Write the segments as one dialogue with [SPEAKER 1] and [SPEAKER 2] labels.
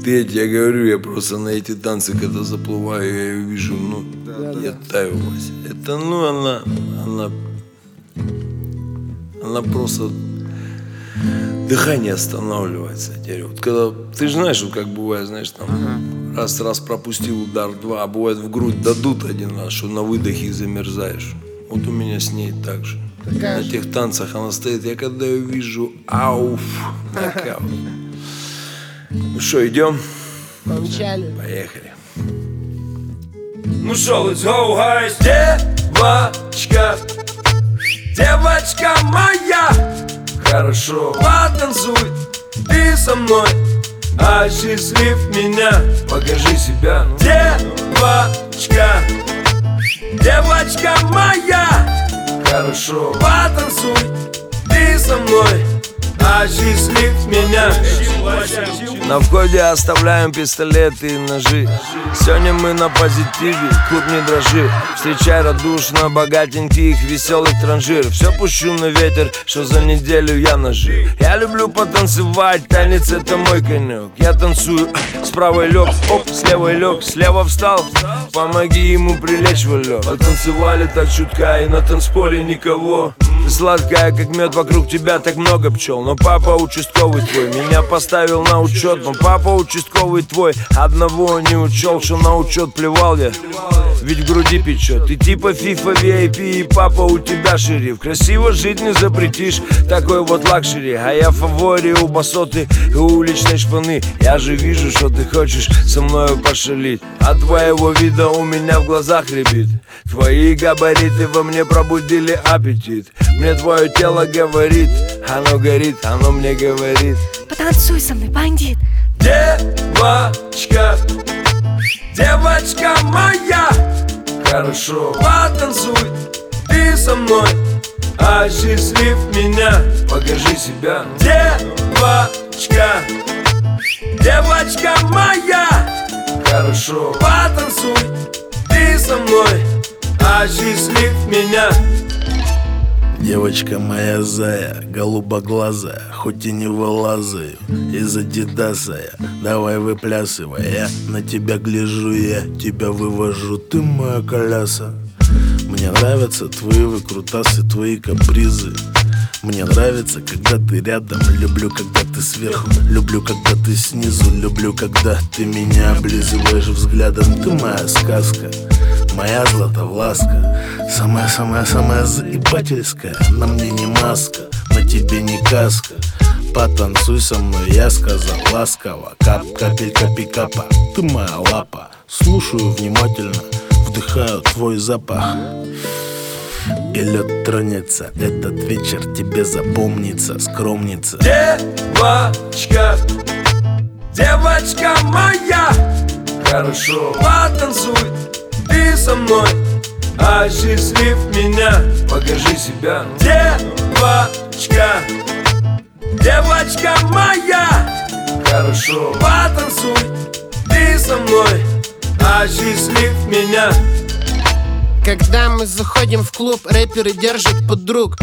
[SPEAKER 1] Я тебе говорю, я просто на эти танцы, когда заплываю, я ее вижу, ну, я таю, Вася. Это, ну, она просто дыхание останавливается. Теперь. Вот когда, ты же знаешь, вот как бывает, знаешь, там раз пропустил удар, два, а бывает в грудь дадут один раз, что на выдохе замерзаешь. Вот у меня с ней так же. На тех танцах она стоит, я когда ее вижу, ауф, нокаут. Ну что, идем?
[SPEAKER 2] Помчали.
[SPEAKER 1] Поехали. Ну что, let's go, guys. Девочка, девочка моя, хорошо потанцуй ты со мной, осчастлив меня, покажи себя. Девочка, девочка моя, хорошо потанцуй ты со мной, осчастлив меня. На входе оставляем пистолеты и ножи. Сегодня мы на позитиве, клуб не дрожи. Встречай радушно богатеньких, веселых транжир. Все пущу на ветер, что за неделю я нажил. Я люблю потанцевать, танец это мой конек. Я танцую, с правой лег, оп, с левой лег, слева встал, помоги ему прилечь в лёг. Потанцевали так чутка и на танцполе никого. Ты сладкая, как мед, вокруг тебя так много пчел. Но папа участковый твой меня поставил на учет. Но папа участковый твой одного не учел, что на учет плевал я, ведь в груди печет. Ты типа FIFA VIP и папа у тебя шериф. Красиво жить не запретишь, такой вот лакшери. А я в фаворе у басоты и у уличной шпаны. Я же вижу, что ты хочешь со мною пошалить. От твоего вида у меня в глазах рябит. Твои габариты во мне пробудили аппетит. Мне твое тело говорит, оно горит, оно мне говорит:
[SPEAKER 3] потанцуй со мной, бандит.
[SPEAKER 1] Девочка, девочка моя, хорошо потанцуй ты со мной, осчастлив меня, покажи себя. Девочка, девочка моя, хорошо потанцуй ты со мной, осчастлив меня.
[SPEAKER 4] Девочка моя зая, голубоглазая, хоть и не вылазаю из адидаса я. Давай выплясывай, я на тебя гляжу, я тебя вывожу, ты моя коляса. Мне нравятся твои выкрутасы, твои капризы. Мне нравится, когда ты рядом, люблю, когда ты сверху, люблю, когда ты снизу, люблю, когда ты меня облизываешь взглядом. Ты моя сказка, моя златовласка, самая-самая-самая заебательская. На мне не маска, на тебе не каска. Потанцуй со мной, я сказал ласково. Кап, капелька, пикапа, ты моя лапа. Слушаю внимательно, вдыхаю твой запах. И лед тронется, этот вечер тебе запомнится, скромница.
[SPEAKER 1] Девочка, девочка моя, хорошо потанцуй ты со мной, осчастлив меня, покажи себя. Девочка, девочка моя, хорошо потанцуй ты со мной, осчастлив меня.
[SPEAKER 2] Когда мы заходим в клуб, рэперы держат подруг.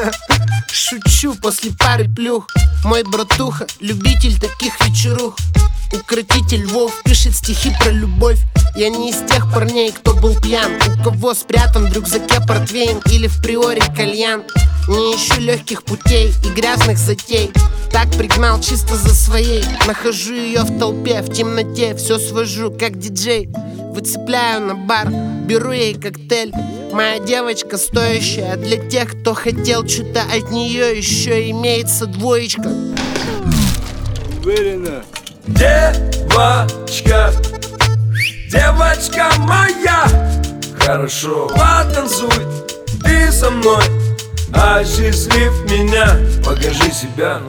[SPEAKER 2] Шучу после пары плюх. Мой братуха, любитель таких вечерух. Укротитель Вов пишет стихи про любовь. Я не из тех парней, кто был пьян, у кого спрятан в рюкзаке портвейн или в приоре кальян. Не ищу легких путей и грязных затей. Так пригнал чисто за своей. Нахожу ее в толпе, в темноте. Все свожу, как диджей. Выцепляю на бар, беру ей коктейль. Моя девочка стоящая для тех, кто хотел что-то от нее. Еще имеется двоечка.
[SPEAKER 1] Уверенно. Девочка, девочка моя, хорошо потанцуй ты со мной, осчастлив меня, покажи себя.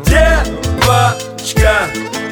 [SPEAKER 1] Девочка,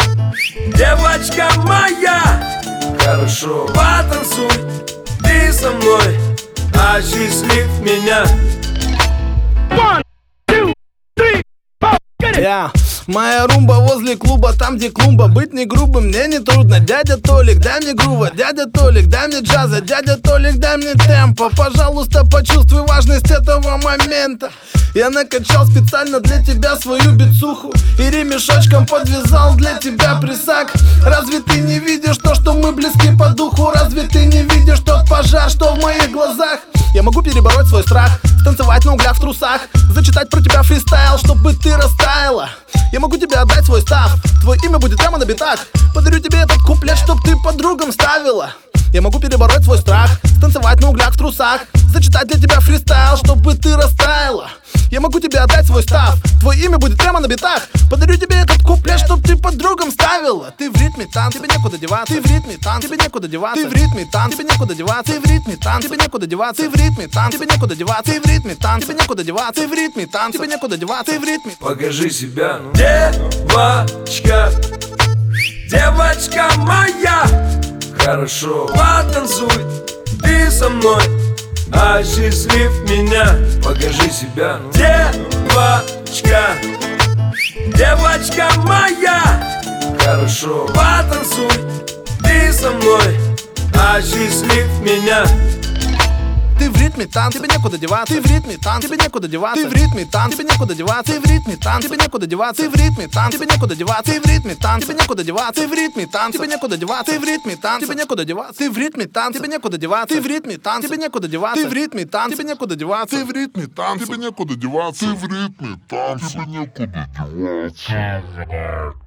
[SPEAKER 1] девочка моя, хорошо потанцуй ты со мной, осчастлив меня.
[SPEAKER 5] Yeah. Моя румба возле клуба, там где клумба. Быть не грубым мне не трудно. Дядя Толик, дай мне грува. Дядя Толик, дай мне джаза. Дядя Толик, дай мне темпа. Пожалуйста, почувствуй важность этого момента. Я накачал специально для тебя свою бицуху и ремешочком подвязал для тебя прессак. Разве ты не видишь то, что мы близки по духу? Разве ты не видишь тот пожар, что в моих глазах? Я могу перебороть свой страх, станцевать на углях в трусах, зачитать про тебя фристайл, чтобы ты растаяла. Я могу тебе отдать свой став, твое имя будет прямо на битах. Подарю тебе этот куплет, чтоб ты подругам ставила. Я могу перебороть свой страх, станцевать на углях в трусах, зачитать для тебя фристайл, чтобы ты растаяла. Я могу тебе отдать свой став, твое имя будет прямо на битах. Подарю тебе этот куплет, чтоб ты подругам ставила. Ты в ритме танца, тебе некуда деваться. Ты в ритме танца, тебе некуда деваться. Ты в ритме танца, тебе некуда деваться. Ты в ритме танца, тебе некуда деваться. Ты в ритме танца, тебе некуда деваться. Ты в ритме танца, тебе некуда деваться. Ты в ритме танца, тебе некуда деваться. Ты в ритме.
[SPEAKER 1] Покажи себя, девочка, девочка моя. Хорошо, потанцуй ты со мной, осчастлив меня. Покажи себя, девочка, девочка моя. Хорошо, потанцуй ты со мной, осчастлив меня.
[SPEAKER 5] Ты в ритме танца, тебе некуда деваться. Ты в ритме танца, тебе некуда деваться. Ты в ритме танца, тебе некуда деваться. Ты в ритме танца, тебе некуда деваться. Ты в ритме танца, тебе некуда деваться. Ты в ритме танца, тебе некуда деваться. Ты в ритме танца, тебе некуда деваться. Ты в ритме танца, тебе некуда деваться. Ты в ритме танца, тебе некуда деваться. Ты в ритме танца, тебе некуда деваться. Ты в ритме танца, тебе некуда деваться.
[SPEAKER 6] Ты в ритме танца, тебе некуда деваться. Ты в ритме танца, тебе некуда деваться.